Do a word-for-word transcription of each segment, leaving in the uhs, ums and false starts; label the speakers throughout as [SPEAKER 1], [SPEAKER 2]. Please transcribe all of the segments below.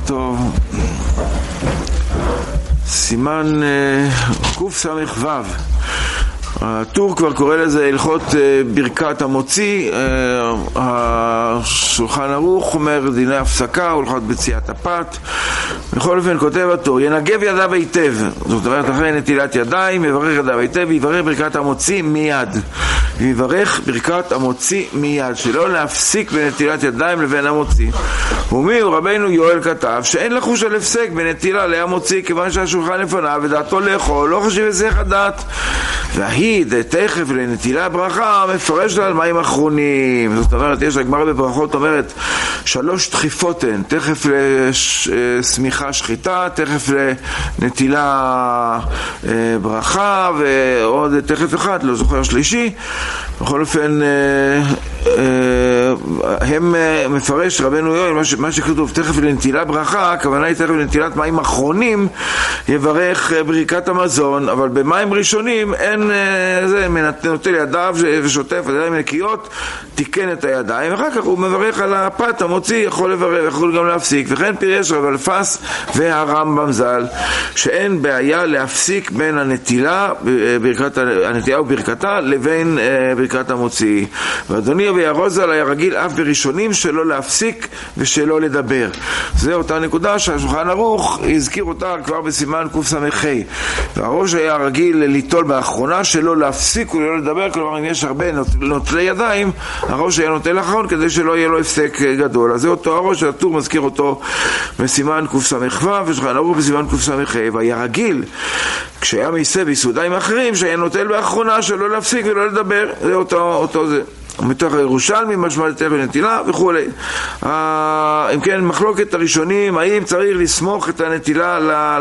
[SPEAKER 1] טוב. סימן קוף סמך וו. הטור כבר קורא לזה הלכות ברכת המוציא. השולחן ערוך אומר דיני הפסקה, הלכות בציאת הפת. בכל אופן כותב הטור, ינגב ידיו היטב, זאת אומרת אחרי נטילת ידיים יברך ידיו היטב ויברך ברכת המוציא מיד, ויברך ברכת המוציא מיד, שלא להפסיק בנטילת ידיים לבין המוציא. ומי הוא רבינו יואל כתב שאין לחוש על הפסק בנטילה להמוציא, כיוון שהשולחן לפניו ודעתו לאכול לא חשיב היסח הדעת, והיא תכף לנטילה ברכה מפרש לה על מים אחרונים. זאת אומרת, יש הגמרא בברכות אומרת שלוש דחיפות הן, תכף לשמיכה שחיטה, תכף לנטילה ברכה, ועוד תכף אחד, לא זוכר שלישי. בכל אופן הם מפרש רבנו יואל מה שכתוב תכף לנטילה ברכה, הכוונה היא תכף לנטילת מים אחרונים יברך ברכת המזון, אבל במים ראשונים אין זה, נוטל ידיו ושוטף ידיים נקיות, תיקן את הידיים, ואחר כך הוא מברך על הפת המוציא, יכול לברך, יכול גם להפסיק. וכן פירש רב אלפס והרמב"ם ז"ל שאין בעיה להפסיק בין הנטילה, ברכת, הנטילה וברכתה לבין ברכת המוציא. ואדוני רבי ארוז ז"ל היה רגיל אף בראשונים שלא להפסיק ושלא לדבר. זה אותה נקודה שהשולחן ערוך הזכיר אותה כבר בסימן קוף סמך. והראש היה רגיל ליטול באחרונה שלא להפסיק ולא לדבר, כלומר אם יש הרבה נוטלי ידיים הראש היה נוטל אחרון כדי שלא יהיה לו הפסק גדול. אז זה אותו הראש, הטור מזכיר אותו בסימן קוף סמך וו, ושולחן ערוך בסימן קוף סמך. והיה רגיל כשהיה מעשה ביסודיים אחרים שהיה נוטל באחרונה שלא להפסיק ולא לדבר. זה אותו, אותו זה מתוך הירושלמי משמע לתך ונטילה וכו'. אם כן, מחלוקת הראשונים האם צריך לסמוך את הנטילה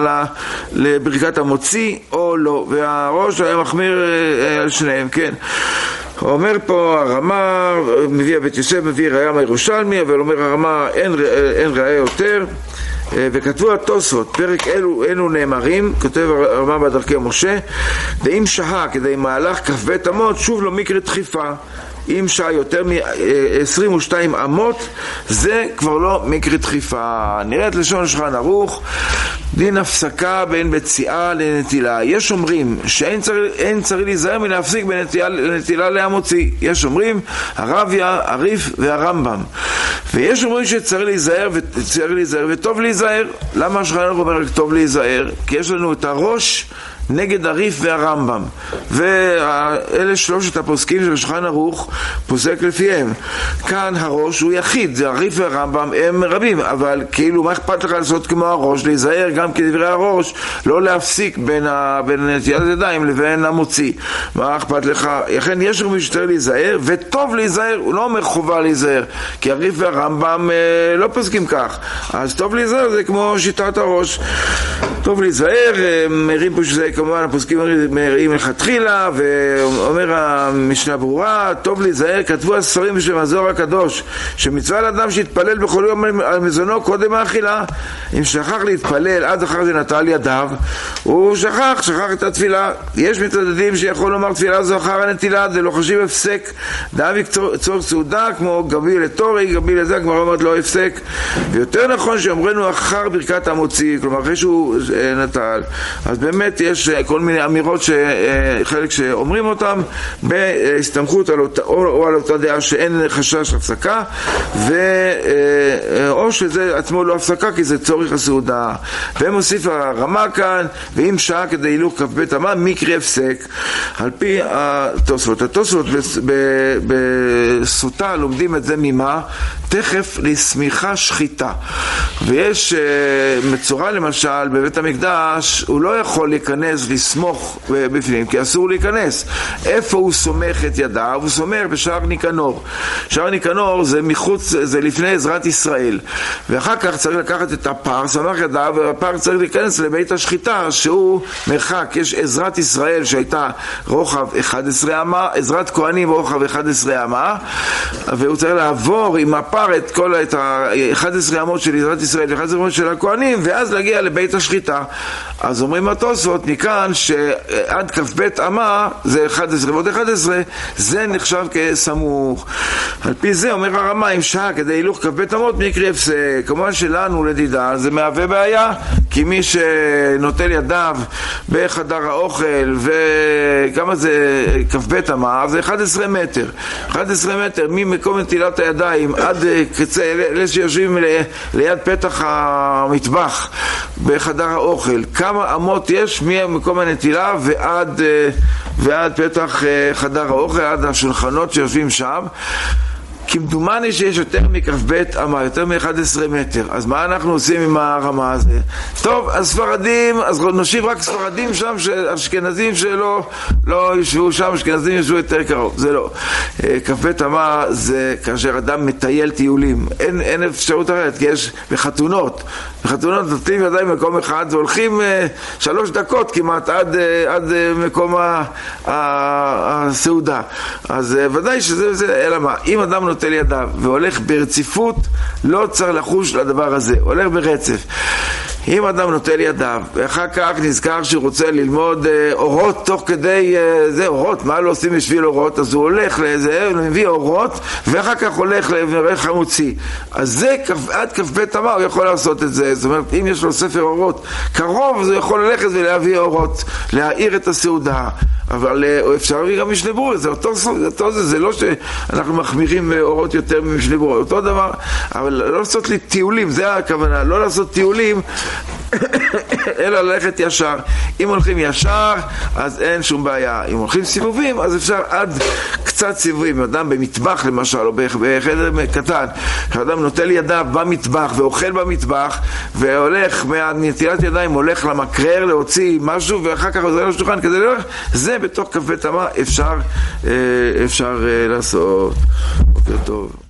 [SPEAKER 1] לברכת המוציא או לא, והראש היה מחמיר על שניהם. כן, אומר פה הרמה, מביא בית יוסף, מביא ראיה מהירושלמי, אבל אומר הרמה אין, אין ראיה יותר. וכתבו התוספות פרק אלו אלו נאמרים, כותב הרמה בדרכי משה, ואם שהה כדי מהלך כ"ב אמות שוב לא מקרה דחיפה. אם שעה יותר מ-עשרים ושתיים אמות זה כבר לא מקרה דחיפה. נראית לשון שולחן ערוך דין הפסקה בין בציאה לנטילה. יש אומרים שאין צריך, אין צריך להיזהר מלהפסיק בין נטילה להמוציא. יש אומרים הרביה, הריף והרמב"ם, ויש אומרים שצריך להיזהר וצריך להיזהר וטוב להיזהר. למה שולחן ערוך אומר טוב להיזהר? כי יש לנו את הראש נגד הריף והרמב"ם, ואלה שלושת הפוסקים של שולחן ערוך פוסק לפיהם. כאן הראש הוא יחיד, זה הריף והרמב"ם הם רבים, אבל כאילו מה אכפת לך לעשות כמו הראש, להיזהר גם כדברי הראש, לא להפסיק בין, ה... בין נטילת ידיים לבין המוציא. מה אכפת לך? לכן יש רבים שצריך להיזהר וטוב להיזהר, הוא לא אומר חובה להיזהר, כי הריף והרמב"ם אה, לא פוסקים כך. אז טוב להיזהר זה כמו שיטת הראש, טוב להיזהר. מרים פה שזה כמובן הפוסקים מראים מלכתחילה, ואומר המשנה ברורה טוב להיזהר. כתבו הספרים בשם הזוהר הקדוש שמצווה לאדם שיתפלל בכל יום על מזונו קודם האכילה. אם שכח להתפלל עד אחר זה נטל ידיו, הוא שכח, שכח את התפילה. יש מתעדדים שיכול לומר תפילה זו אחר הנטילה, זה לא חשיב הפסק, דאבי צורך סעודה כמו גבי לתורי, גבי לזה, הגמרא אומרת לא הפסק. ויותר נכון שאומרנו אחר ברכת המוציא, כלומר אחרי שהוא נטל. אז באמת יש כל מיני אמירות שחלק שאומרים אותם בהסתמכות על אותה, או, או על אותה דעה שאין חשש הפסקה, ו, או שזה עצמו לא הפסקה כי זה צורך הסעודה. ומוסיף הרמה כאן ואם שעה כדי הילוך כ"ב אמה מקרה הפסק על פי התוספות. התוספות בסוטה לומדים את זה ממה? תכף לסמיכה שחיטה. ויש מצורע למשל בבית המקדש, הוא לא יכול להיכנס לסמוך בפנים כי אסור להיכנס. איפה הוא סומך את ידיו? הוא סומך בשער ניקנור. שער ניקנור זה מחוץ, זה לפני עזרת ישראל, ואחר כך צריך לקחת את הפר, סמך ידיו, והפר צריך להיכנס לבית השחיטה שהוא מרחק. יש עזרת ישראל שהייתה רוחב אחד עשר אמה, עזרת כהנים רוחב אחד עשר אמה, והוא צריך לעבור עם הפר את כל, את ה-אחד עשר אמות של עזרת ישראל, אחד עשר אמות של הכהנים, ואז להגיע לבית השחיטה. אז אומרים התוספות, מכאן שעד כ"ב אמה, זה אחד עשר ועוד אחד עשרה, זה נחשב כסמוך. על פי זה אומר הרמ"א, אם שעה כדי הילוך כ"ב אמות, מי יקרה הפסק? כמובן שלנו לדידה זה מהווה בעיה, כי מי שנוטל ידיו בחדר האוכל, וכמה זה כ"ב אמה, זה אחד עשר מטר. אחד עשר מטר ממקום נטילת הידיים עד קצה, אלה שיושבים ליד פתח המטבח בחדר האוכל, כמה אמות יש ממקום הנטילה ועד, ועד פתח חדר האוכל, עד השולחנות שיושבים שם. כמדומני שיש יותר מכ"ב אמה, יותר מ-אחד עשר מטר. אז מה אנחנו עושים עם הרמה הזה? טוב, הספרדים, אז נושיב רק ספרדים שם, אשכנזים שלא לא ישבו שם, אשכנזים ישבו יותר קרוב. זה לא. כ"ב אמה זה כאשר אדם מטייל טיולים. אין, אין אפשרות אחרת, כי יש בחתונות. בחתונות נותנים ידיים במקום אחד, והולכים שלוש דקות כמעט עד, עד מקום הסעודה. אז ודאי שזה, זה, אלא מה? אם אדם נוטל ידיו והולך ברציפות, לא צריך לחוש לדבר הזה, הולך ברצף. אם אדם נוטל ידיו ואחר כך נזכר שהוא רוצה ללמוד אה, אורות תוך כדי אה, זה אורות, מה לא עושים בשביל אורות? אז הוא הולך לזה, הוא מביא אורות ואחר כך הולך לברך חמוצי. אז זה עד כ"ב אמה הוא יכול לעשות את זה. זאת אומרת, אם יש לו ספר אורות קרוב, אז הוא יכול ללכת ולהביא אורות, להאיר את הסעודה. אבל אפשר להביא גם משנה ברורה, זה אותו, אותו זה, זה לא שאנחנו מחמירים אורות יותר ממשנה ברורה, אותו דבר, אבל לא לעשות לי טיולים, זה הכוונה, לא לעשות טיולים, אלא ללכת ישר. אם הולכים ישר, אז אין שום בעיה. אם הולכים סיבובים, אז אפשר עד קצת סיבובים. אדם במטבח למשל, או בחדר קטן, אדם נוטל ידיו במטבח, ואוכל במטבח, והולך מהנטילת ידיים, הולך למקרר להוציא משהו, ואחר כך עוזר לשולחן כדי ללכת, זה בתוך כ"ב אמה אפשר, אפשר לעשות. בוקר טוב.